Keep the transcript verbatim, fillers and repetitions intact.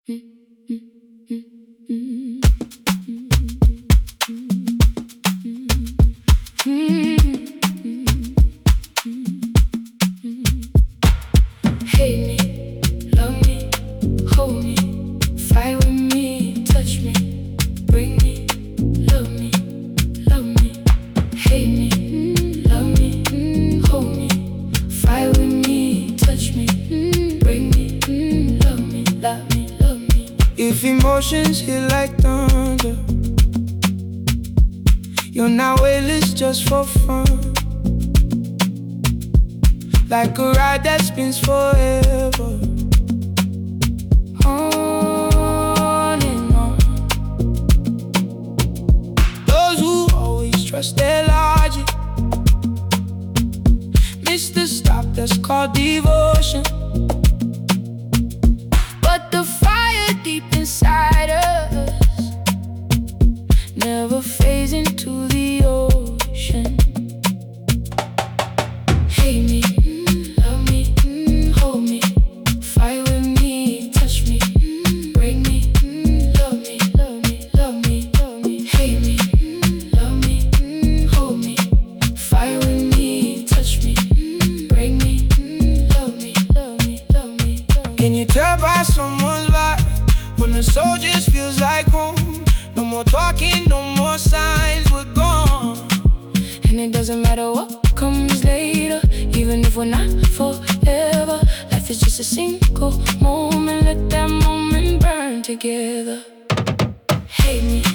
Hate me, love me, hold me, fight with me, touch me, bring me, love me, love me. Hate me, love me, hold me, fight with me, touch me, bring me, love me, love me, love me. If emotions hit like thunder, you're not weightless just for fun. Like a ride that spins forever, on and on. Those who always trust their logic miss the stop that's called devotion. But the fire deep inside us never fades into the ocean. Hate me, love me, hold me, fight with me, touch me, break me, love me, love me, love me, love me. Hate me, love me, hold me, fight with me, touch me, break me, love me, love me, love me, love me. Can you tell by someone's vibe when the soul just feels like home? No more talking, no more signs, we're gone. And it doesn't matter what comes later, even if we're not forever. Life is just a single moment, let that moment burn together. Hate me,